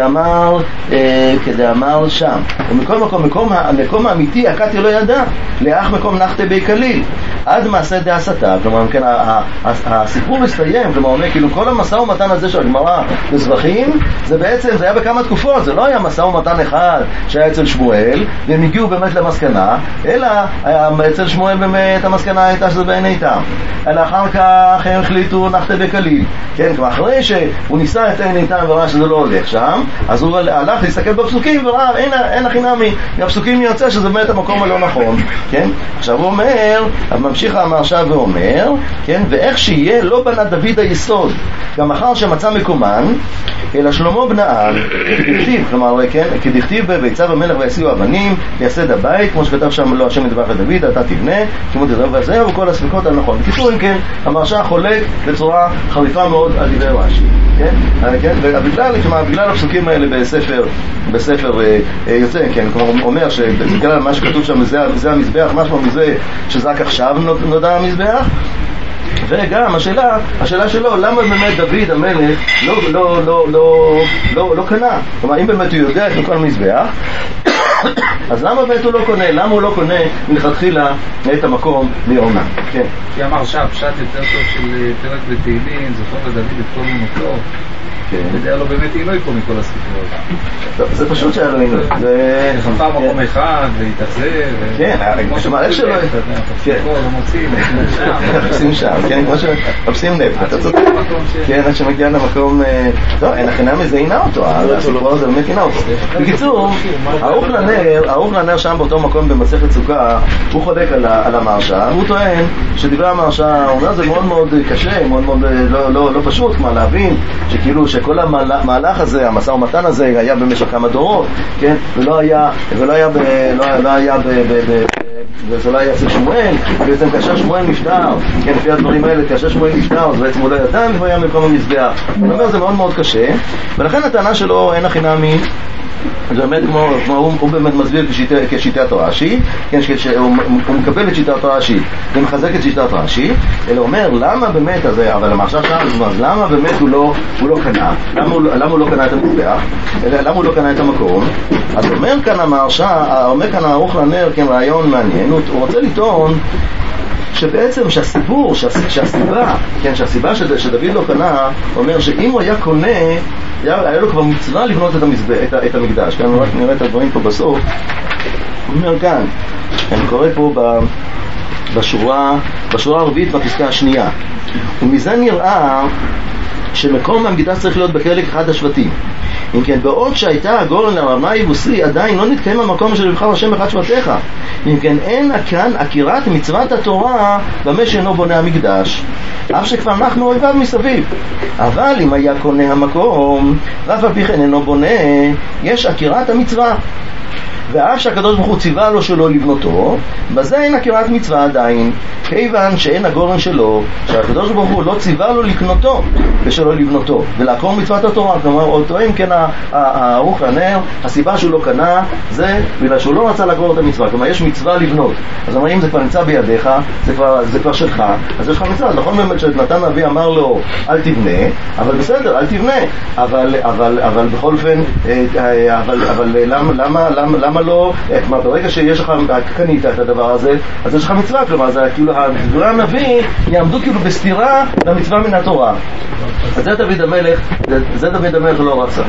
כדאמר שם, המקום האמיתי, הקטי לא ידע, לאח מקום נחתה בי כליל, עד מעשה די הסתה, כלומר, כן, הסיפור מסתיים, כלומר, אומר, כאילו, כל המשא ומתן הזה של הגמרא בזרחים, זה בעצם, זה היה בכמה תקופות, זה לא היה משא ומתן אחד שהיה אצל שמואל, והם הגיעו באמת למסקנה, אלא אצל שמואל באמת המסקנה הייתה שזה בעין איתם, אלא אחר כך הם החליטו נחתה בכליל, כן, כבר אחרי שהוא ניסה את עין איתם וראה שזה לא הולך שם, אז הוא הלך להסתכל בפסוקים וראה אין הכי נמי, מהפסוקים יוצא שזה באמת המקום הלא נכון, כן, עכשיו הוא אומר, ממשיך המרש"ל ואומר, כן, ואיך שיהיה לא בנה דוד היסוד גם אחר שמצא מקומן, אלא שלמה בנאל כדכתיב, כלומר, כן, כדכתיב ויצב המלך וישיאו אבנים ויסד הבית, כמו שכתב שם לא השם ידברך לדוד, אתה תבנה, כמו תדבר וזהו, וכל הספקות על נכון. בקיצור, אם כן, המרש"ל חולק בצורה חריפה מאוד על דברי רש"י, כן? ובגלל הפסוקים האלה בספר יוצא, כן, כלומר, אומר שבגלל מה שכתוב שם, זה המזבח, משמע מזה שזה רק עכשיו נודע המזבח, וגם השאלה שלו, למה באמת דוד המלך לא קנה? כלומר, אם באמת הוא יודע את כל המזבח, אז למה באמת הוא לא קונה? למה הוא לא קונה מלכתחילה את המקום מעונה? כן. כי אמר פשט יותר טוב של פרק בתהילים, זוכר לדוד את כל מותו. זה היה לו באמת עינוי פה מכל הסיפור. זה פשוט שהיה לו עינוי. חפה מקום אחד והתאכזר. כן, כמו איך שלא... מחפשים שם, כן, כמו שמחפשים נפט. אתה צודק. כן, עד שמגיע למקום... לא, אין הכנה מזהינה אותו, הסיפור הזה באמת עינה אותו. בקיצור, הארוך לנר שם באותו מקום במסכת סוכה, הוא חולק על המרש"ל, והוא טוען שדברי המרש"ל, הוא אומר זה מאוד מאוד קשה, מאוד מאוד לא פשוט, כמו להבין שכאילו שכל המהלך הזה, המשא ומתן הזה היה במשך כמה דורות, כן? ולא היה וזה לא היה אצל שמואל, בעצם כאשר שמואל נפטר, כן, לפי הדברים האלה, כאשר שמואל נפטר, אז בעצם הוא לא ידע אם הוא היה במקום המזבח. הוא אומר, זה מאוד מאוד קשה, ולכן הטענה שלו אין הכי נמי, זה באמת כמו הוא באמת מסביר כשיטת רש"י, כן, שהוא מקבל את שיטת רש"י ומחזק את שיטת רש"י, אלא אומר למה באמת, אבל המרש"ל שם, למה באמת הוא לא קנה, למה הוא לא קנה את המזבח, למה הוא לא קנה את המקום. אז אומר כאן המרש"ל, אומר כאן הארוך לנר, כן, רעיון מעניין, הוא רוצה לטעון שבעצם שהסיבה שדוד לא קנה, אומר שאם הוא היה קונה, היה לו כבר מצווה לבנות את המקדש. כאן רק נראה את הדברים פה בסוף. הוא אומר כאן, אני קורא פה בשורה הרביעית בפסקה השנייה, ומזה נראה שמקום המקדש צריך להיות בחלק אחד השבטים. אם כן, בעוד שהייתה הגורן לרמה היבוסי, עדיין לא נתקיים המקום של לבחר השם אחד שבטיך. אם כן, אין כאן עקירת מצוות התורה במה שאינו בונה המקדש, אף שכבר אנחנו אויביו מסביב. אבל אם היה קונה המקום ואף על פי כן אינו בונה, יש עקירת המצווה. ואף שהקדוש ברוך הוא ציווה לו שלא לבנותו, בזה אין עקירת מצווה עדיין, כיוון שאין הגורן שלו, שהקדוש ברוך הוא לא ציווה לו לקנותו ושלא לבנותו ולעקור מצוות התורה. כלומר, אותו אם כן הערוך הנר, הסיבה שהוא לא קנה זה בגלל שהוא לא רצה לעקור את המצווה. כלומר, יש מצווה לבנות, אז אומר, אם זה כבר נמצא בידיך, זה כבר שלך, אז יש לך מצווה. נכון באמת שנתן הנביא אמר לו אל תבנה, אבל בסדר, אל תבנה, אבל בכל אופן, אבל למה לא, כלומר, ברגע שיש לך, קנית את הדבר הזה, אז יש לך מצווה. כלומר, זה כאילו, דברי הנביא יעמדו כאילו בסתירה למצווה מן התורה. אז זה דוד המלך לא רצה.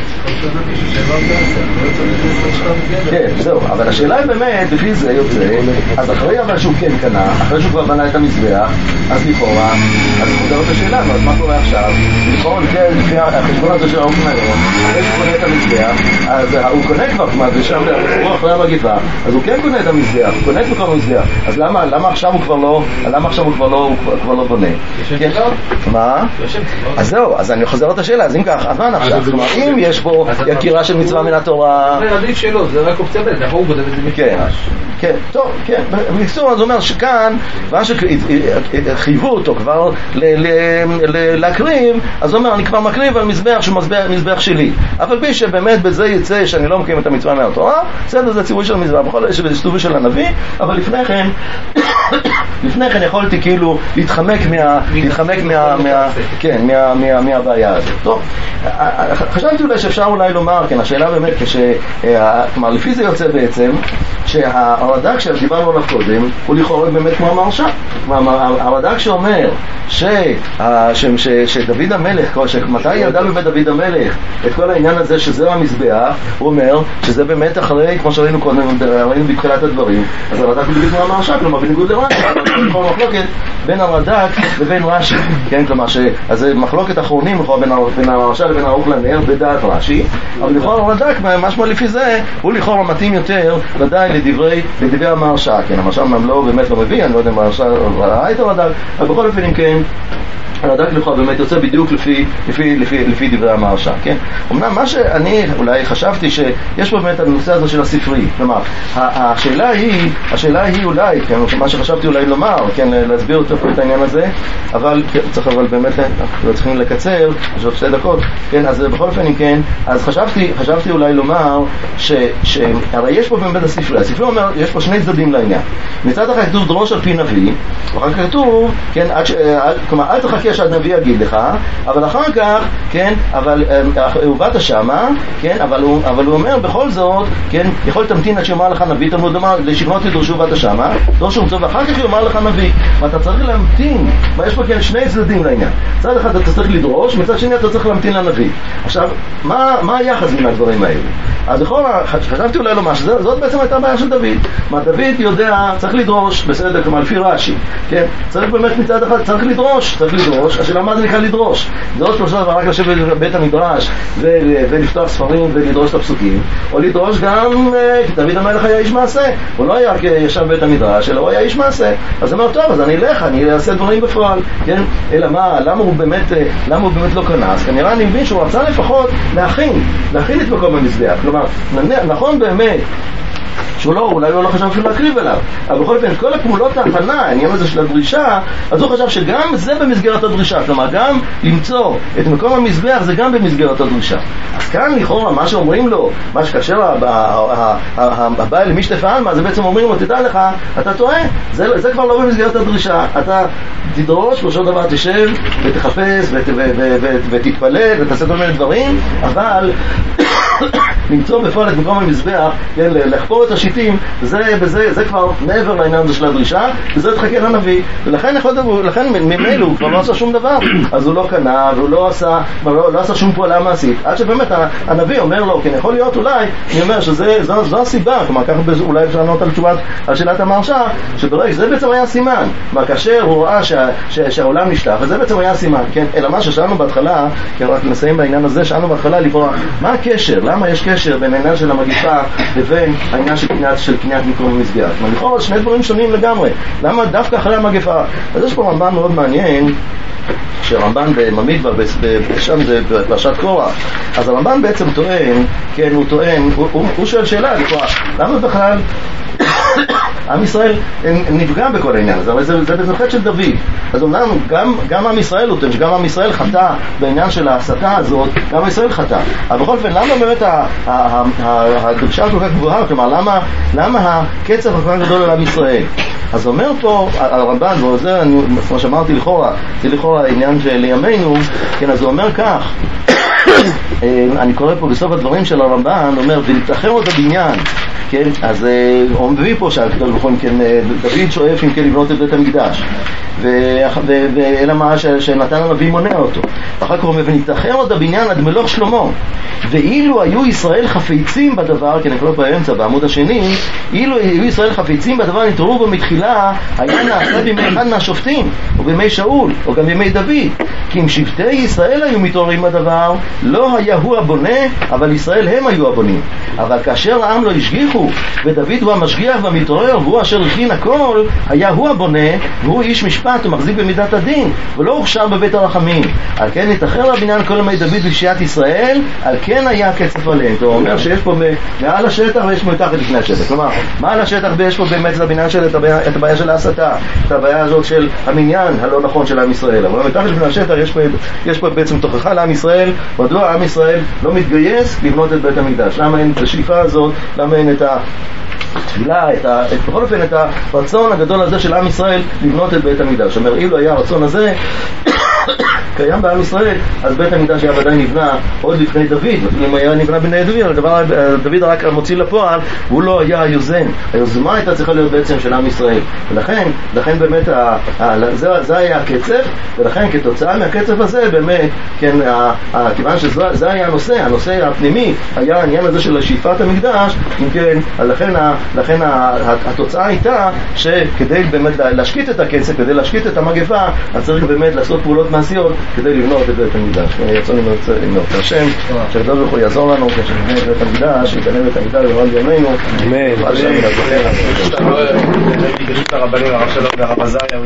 כן, זהו, אבל השאלה היא באמת, לפי זה יוצא, אז אחרי אבל שהוא כן קנה, אחרי שהוא כבר בנה את המזבח, אז לכאורה, אז חוזרת השאלה, אז מה קורה עכשיו? לכאורה, לפי החשבון הזה של העוקם היום, אחרי שהוא קונה את המזבח, אז הוא קונה כבר, כלומר, ושם אחרי המגיפה, אז הוא כן קונה את המזבח, הוא קונה את מקום המזבח, אז למה עכשיו הוא כבר לא בונה? מה? אז זהו, אז אני חוזר את השאלה, אז אם כך, אז מה נפשך? כלומר, אם יש פה יקירה של מצווה מן התורה... זה עדיף שלו, זה רק אופציה ב', אנחנו כותב את זה מקדש. כן, טוב, כן, בקיצור, אז הוא אומר שכאן, מה שחייבו אותו כבר להקריב, אז הוא אומר, אני כבר מקריב על מזבח שהוא מזבח שלי, אבל בי שבאמת בזה יצא שאני לא מקיים את המצווה מן התורה, בסדר, זה ציווי של המזבח, בכל זה ציווי של הנביא, אבל לפני כן יכולתי כאילו להתחמק מהבעיה הזאת. טוב, חשבתי אולי שאפשר אולי לומר, כן, השאלה באמת כלומר, לפי זה יוצא בעצם שהרד"ק שדיברנו עליו קודם הוא לכאורה באמת כמו המהרש"א. הרד"ק שאומר שדוד המלך, מתי ידע בבית דוד המלך את כל העניין הזה שזהו המזבח, הוא אומר שזה באמת אחרי, כמו שראינו קודם, ראינו בתחילת הדברים, אז הרד"ק הוא בדיוק כמו המהרש"א, כלומר בניגוד לרש"י, כל מחלוקת בין הרד"ק לבין רש"י, כן, כלומר אז זה מחלוקת אחרונים בין המהרש"א לבין הערוך לנר בדעת רש"י, אבל לכאורה הרד"ק, משמע לפי זה, הוא לכאורה מתאים יותר ודאי לדברי המהרש"א, כן, המהרש"א לא באמת לא מביא, אני לא יודע אם המהרש"א ראה את הרד"ק, אבל בכל אופן אם כן, הרד"ק לכאורה באמת יוצא בדיוק לפי דברי המהרש"א, כן? אמנם מה שאני אולי חשבתי שיש פה באמת הנושא הזה של הספרי, כלומר, השאלה היא אולי, כן, מה שחשבתי אולי לומר, כן, להסביר יותר פה את העניין הזה, אבל צריך באמת, לא צריכים לקצר, יש עוד 2 דקות, כן, אז בכל אופן אם כן, אז חשבתי אולי לומר הרי יש פה באמת הספרי אומר, יש פה 2 צדדים לעניין. מצד אחד כתוב דרוש על פי נביא, ואחר כך כתוב, כן, כלומר, אל תחכה שהנביא יגיד לך, אבל אחר כך, כן, אבל הוא באת שמה, כן, אבל הוא אומר בכל זאת, כן, יכול תמתין עד שיאמר לך נביא, תלמוד לומר, לשכנות תדרשו באת שמה, דרשו ומצוא, ואחר כך יאמר לך נביא, ואתה צריך להמתין, יש פה כן 2 צדדים לעניין. מצד אחד אתה צריך לדרוש, מצד שני אתה צריך להמתין לנביא. עכשיו, מה היחס בין הדברים האלה? אז בכל חשבתי אולי לומר שזאת בעצם הייתה הבעיה של דוד. מה דוד יודע, צריך לדרוש, בסדר, כלומר לפי רש"י, כן? צריך באמת מצד אחד, צריך לדרוש, השאלה מה זה נקרא לדרוש? לדרוש פשוט רק לשבת בבית המדרש ולפתוח ספרים ולדרוש את הפסוקים, או לדרוש גם, כי דוד המלך היה איש מעשה, הוא לא היה ישב בבית המדרש, אלא הוא היה איש מעשה. אז הוא אומר, טוב, אז אני אעשה דברים בפועל, כן? אלא מה, למה הוא באמת לא כנס? כנראה אני מבין שהוא רצה לפחות להכין את מקום המזבח. כלומר, נכון באמת אולי הוא לא חשב שהוא להקריב אליו, אבל בכל אופן, כל הפעולות ההכנה, העניין הזה של הדרישה, אז הוא חשב שגם זה במסגרת הדרישה, כלומר גם למצוא את מקום המזבח זה גם במסגרת הדרישה. אז כאן לכאורה מה שאומרים לו, מה שכאשר הבעל למי שתפעל מה, זה בעצם אומרים לו, תדע לך, אתה טועה, זה כבר לא במסגרת הדרישה, אתה תדרוש, פשוט דבר תשב ותחפש ותתפלל ותעשה כל מיני דברים, אבל למצוא בפועל את מקום המזבח, לחפור את השיטים, זה כבר מעבר לעניין הזה של הדרישה, וזה תחכה לנביא. ולכן ממילא הוא כבר לא עשה שום דבר, אז הוא לא קנה והוא לא עשה שום פעולה מעשית, עד שבאמת הנביא אומר לו, כן, יכול להיות אולי, אני אומר שזו הסיבה, כלומר ככה אולי אפשר לענות על שאלת המהרש"א, שברגע זה בעצם היה סימן, מה כאשר הוא ראה שהעולם נשטח, וזה בעצם היה סימן, כן, אלא מה ששאלנו בהתחלה, כן, רק נסיים בעניין הזה, שאלנו בהתחלה לכאורה, מה הקשר, למה יש קשר בין העניין של המגיפה לבין העניין של קניית מקום המזבח? לכאורה שני דברים שונים לגמרי, למה דווקא אחרי המגיפה? אז יש פה רמב"ן מאוד מעניין, שרמב"ן במדבר, שם זה בפרשת קורח, אז הרמב"ן בעצם טוען, כן, הוא שואל שאלה, לכאורה, למה בכלל עם ישראל נפגע בכל העניין הזה? אבל זה בעצם חטא של דוד. אז אומנם גם עם ישראל הוא טוען שגם עם ישראל חטא בעניין של ההסתה הזאת, גם עם ישראל חטא. אבל בכל אופן, למה באמת הדרישה כל כך גבוהה? כלומר, למה הקצב כל כך גדול על עם ישראל? אז אומר פה הרמב"ן, וזה כמו שאמרתי זה לכאורה העניין של ימינו, כן, אז הוא אומר כך, אני קורא פה בסוף הדברים של הרמב"ן, אומר, ולתאחר עוד הבניין, כן, אז הוא מביא פה שהקדוש ברוך הוא, כן, דוד שואף אם כן לבנות את בית המקדש, ואלא מה שנתן הנביא מונע אותו. ואחר כך הוא מביא, ונתאחר עוד הבניין עד מלוך שלמה, ואילו היו ישראל חפצים בדבר, כן, נקרא באמצע בעמוד השני, אילו היו ישראל חפצים בדבר נתעוררו בו מתחילה, היה נעשה בימי אחד מהשופטים, או בימי שאול, או גם בימי דוד. כי אם שבטי ישראל היו מתעוררים בדבר, לא היה הוא הבונה, אבל ישראל הם היו הבונים. אבל כאשר העם לא השגיחו, ודוד הוא המשגיח והמתעורר, והוא אשר הכין הכל, היה הוא הבונה, והוא איש משפט ומחזיק במידת הדין, ולא הוכשר בבית הרחמים. על כן נתאחר לבניין כל ימי דוד בפשיעת ישראל, על כן היה קצף עליהם. הוא אומר שיש פה מעל השטח ויש פה מתחת לפני השטח. כלומר, מעל השטח ויש פה באמת לבניין של את הבעיה של ההסתה, את הבעיה הזאת של המניין הלא נכון של עם ישראל. אבל מתחת לפני השטח יש פה בעצם תוכחה לעם ישראל, מדוע עם ישראל לא מתגייס לבנות את בית המקדש. למה אין את השאיפה הזאת, למה אין את התפילה, בכל אופן את הרצון הגדול הזה של עם ישראל לבנות את בית המקדש. אומר, אילו היה הרצון הזה קיים בעם ישראל, אז בית המקדש היה ודאי נבנה עוד לפני דוד, אם היה נבנה בני דוד, אבל דוד רק מוציא לפועל, והוא לא היה היוזם. היוזמה הייתה צריכה להיות בעצם של עם ישראל, ולכן באמת זה היה הקצב, ולכן כתוצאה מהקצב הזה באמת, כן, כיוון שזה היה הנושא הפנימי היה העניין הזה של שאיפת המקדש, אם כן, לכן התוצאה הייתה שכדי באמת להשקיט את הקצב, כדי להשקיט את המגפה, אז צריך באמת לעשות פעולות מעשיות כדי לבנות את בית המקדש. יצאנו למנות את השם, שהקדוש ברוך הוא יעזור לנו כשנבנה את בית המקדש, שיבנה בית המקדש במהרה בימינו. אמן. הרב שלום והרב עזריה